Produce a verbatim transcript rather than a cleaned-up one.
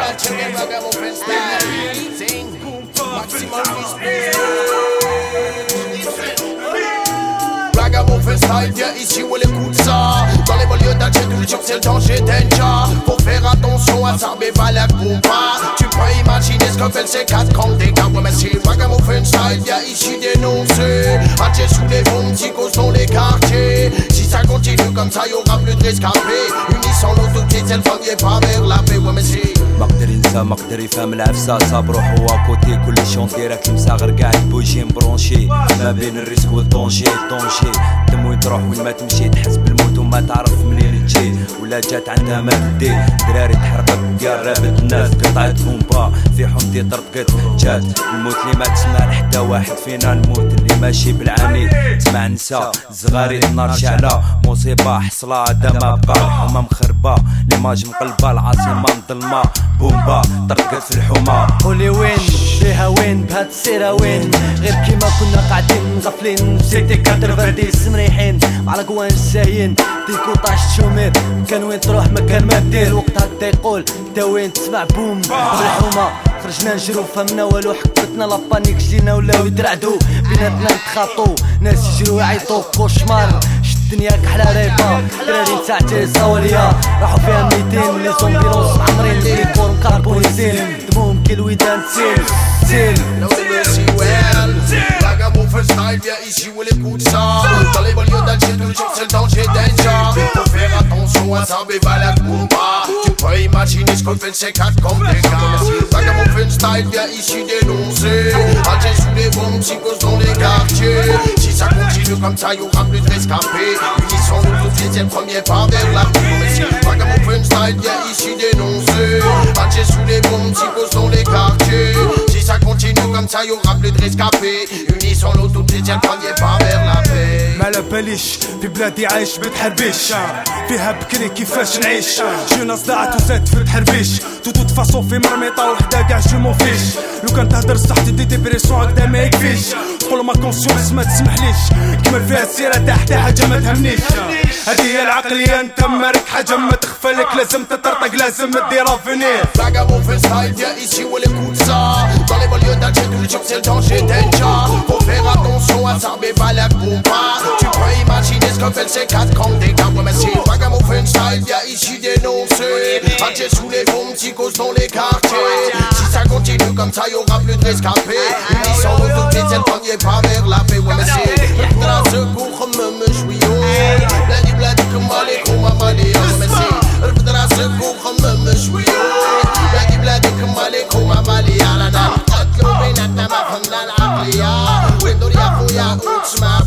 Check ragamuffin style. Sing, maximum respect. Ragamuffin style, viens ici où elle écoute ça. Dans les banlieues d'Alger, toujours c'est le danger d'Enja. Faut faire attention à ça, mais pas la compas. Tu peux imaginer ce que fait ces quatre comme des gars. Ouais, mais c'est Ragamuffin style, viens ici dénoncer. Alger sous les bombes, psychos dans les quartiers. Si ça continue comme ça, y'aura plus de rescapés. Unissant l'autopsie, c'est le premier pas vers la paix. Ouais, mais c'est ما قدر ينسى ما قدر يفهم العفسة صاب روحو اكوتي كل شون ديريكت مساغر قاعد بوجي مبرونشي ما بين الريسك والدونجي الدونجي دم وين تروح وين ما تمشي تحس بالموت وما تعرف منين تجي ولا جات عندها ما تدي دراري تحرقت قربت الناس قطعت بومبا في حمدي طرقت جات الموت اللي ما تسمع لحتى واحد فينا الموت اللي ماشي بالعميد تسمع نساء زغاري النار شعلة مصيبة حصلة دما بقى الحومة مخربة ليماج مقلبة العاصمة مظلمة بومبا طرقت في الحومة قولي وين فيها وين بهاد السيرة وين غير كيما كنا قاعدين مغفلين سيتي كاتر فرديس مريحين مع القوان الساهيين ديكو طاش شومير كان وين تروح مكان ما دير وقت هكا يقول تا وين تسمع بوم بالحومة خرجنا نجرو فهمنا والو حكتنا لابانيك جينا ولاو يترعدو بيناتنا نتخاطو ناس يجرو يعيطو كوشمار الدنيا كحلا ريبا دراري تاع تيساوليا راحو فيها ميتين لي زومبيلونس معمرين ديكور مكاربونيزين دموهم كي الويدان تسيل تسيل Ragamuffin style, viens ici où elle écoute ça. Dans les banlieues d'Alger, toujours c'est le danger d'Enja. Faut faire attention à ça, mais pas la compas. Tu peux imaginer ce qu'on fait ces quatre comme des gars. Ragamuffin style, viens ici dénoncer. Alger sous les bombes, psychos dans les quartiers. Si ça continue comme ça, y'aura plus de rescapés. Unissons-nous tout de suite, c'est le premier pas vers la paix. Ragamuffin style, viens ici dénoncer. Alger sous les bombes, psychos dans les quartiers. Si ça continue comme ça, y'aura plus de rescapés. Unissons-nous tout de suite, c'est le premier pas vers la paix. ما على باليش في بلادي عايش بتحربيش فيها بكري كيفاش نعيش جينا صداعت وزاد في تحربيش توتو تفاصون في مرميطة وحدة قاع جو فيش لو كان تهدر صح تدي ديبريسيون هكدا ما يكفيش تقول ما كونسيونس ما تسمحليش كمل فيها السيرة تا حتى حاجة ما تهمنيش هذه هي العقلية انت مارك حاجة ما تخفلك لازم تطرطق لازم ديرها فينير Ragamuffin style, viens ici où elle écoute ça. Dans les banlieues d'Alger, toujours c'est le danger d'Enja. Faut faire attention à ça, mais pas la compas. Tu peux imaginer ce que fait ces quatre comme des gars. Ouais, mais c'est Ragamuffin style, viens ici dénoncer. Alger sous les bombes, psychos dans les quartiers. Si ça continue comme ça, y'aura plus de rescapés. Unissons-nous tout de suite, c'est le premier pas vers la paix. Ouais, mais c'est pour un secours, me jouions. Bladi bladi comme allez, comme allez. Ouais, mais c'est pour un secours, me jouions. Bladi bladi comme allez, comme allez. Ala na, atlo بيناتنا ما فهمنا العقلية. وين دور يا خويا وتسمع